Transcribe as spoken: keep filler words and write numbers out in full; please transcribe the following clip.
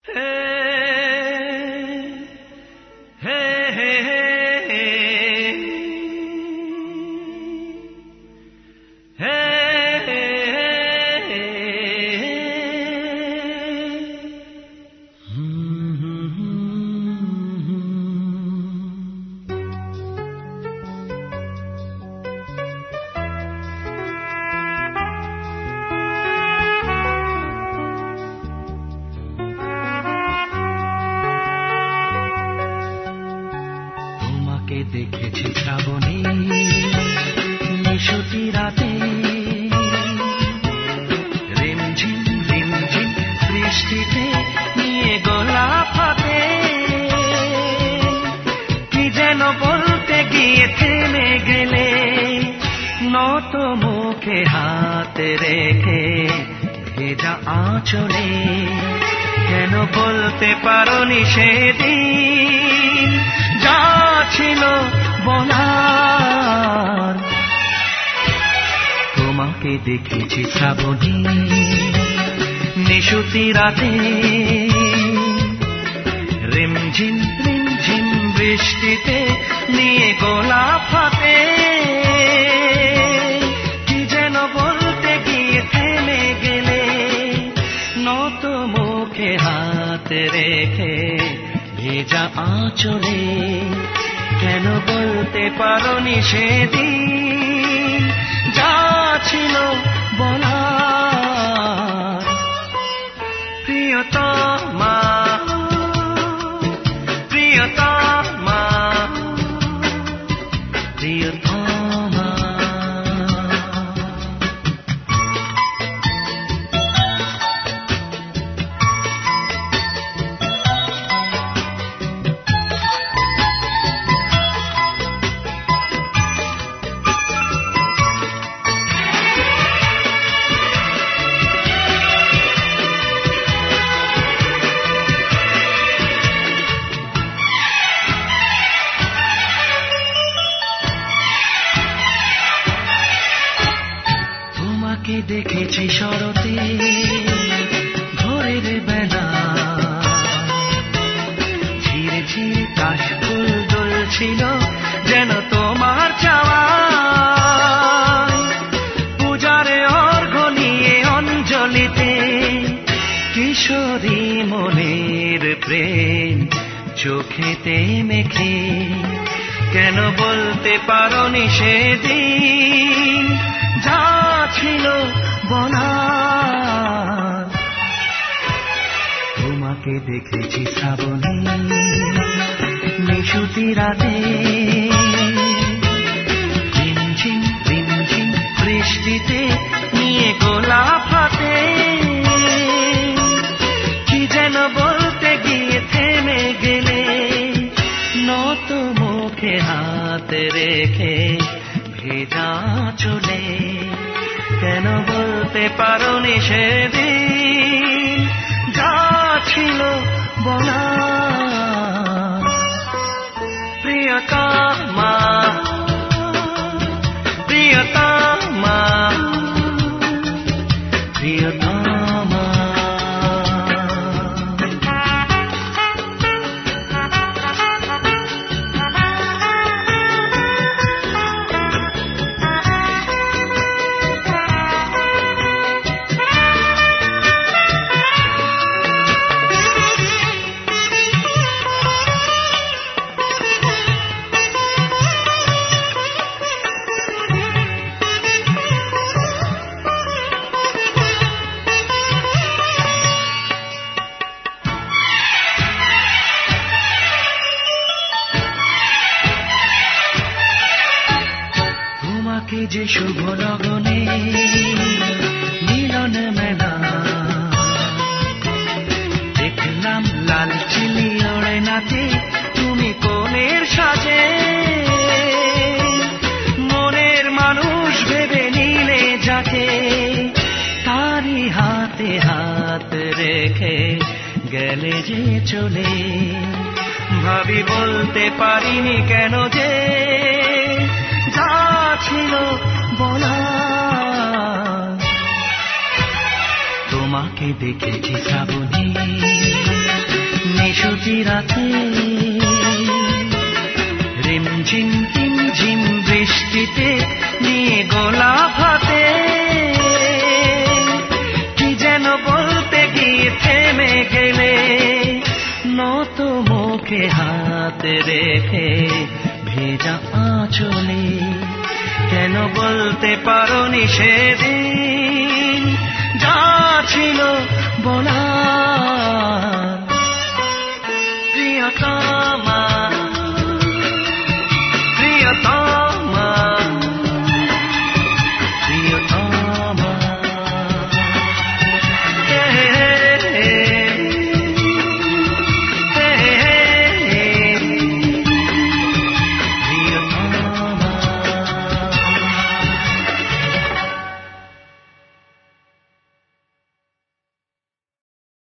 দেখেছি শ্রাবণী নিশুতি রাতে, রিমঝিম রিমঝিম বৃষ্টিতে নিয়ে গোলাপ হাতে, কি যেন বলতে গিয়ে থেমে গেলে, নত মুখে হাত রেখে ভেজা আঁচলে, কেন বলতে পারোনি সেদিন যা ছিল বলার। তোমাকে দেখেছি শ্রাবণী নিশুতি রাতে, রিমঝিম রিমঝিম বৃষ্টিতে নিয়ে গোলাপ হাতে, কি যেন বলতে গিয়ে থেমে গেলে, নত মুখে হাত রেখে ভেজা আঁচলে, কেন বলতে পারোনি সেদিন যা ছিল বলার। প্রিয়তমা প্রিয়তমা প্রিয়তমা, দেখেছি শরতে ভোরের বেলা, ঝিরে ঝিরে কাশফুল দুলছিল যেন তোমার চাওয়া, পূজারে অর্ঘ্য নিয়ে অঞ্জলিতে, কিশোরী মনের প্রেম চোখেতে মেখে, কেন বলতে পারোনি সেদিন যা ছিল বলার। তোমাকে দেখেছি শ্রাবণী নিশুতি রাতে, রিমঝিম রিমঝিম বৃষ্টিতে নিয়ে গোলাপ হাতে, কি যেন বলতে গিয়ে থেমে গেলে, নত মুখে হাত রেখে ভেজা চলে, কেন বলতে পারোনি সেদিন যা ছিল বলার। প্রিয়তমা প্রিয়তমা প্রিয়তমা, যে শুভ লগনে মিলন মেলা, দেখলাম লাল চিলি ওড়ে নাচে তুমি কোলের সাজে, মনের মানুষ ভেবে নিলে যাকে, তারই হাতে হাত রেখে গেলে যে চলে, ভাবি বলতে পারিনি কেন যে যা ছিল বলার। তোমাকে দেখেছি শ্রাবণী ছুটি রাতে রিমঝিম টিমঝিম বৃষ্টিতে নিয়ে গোলাপ হাতে কি যেন বলতে গিয়ে থেমে গেলে নত মুখে হাত রেখে ভেজা আঁচলে কেন বলতে পারোনি সেদিন যা ছিল বলা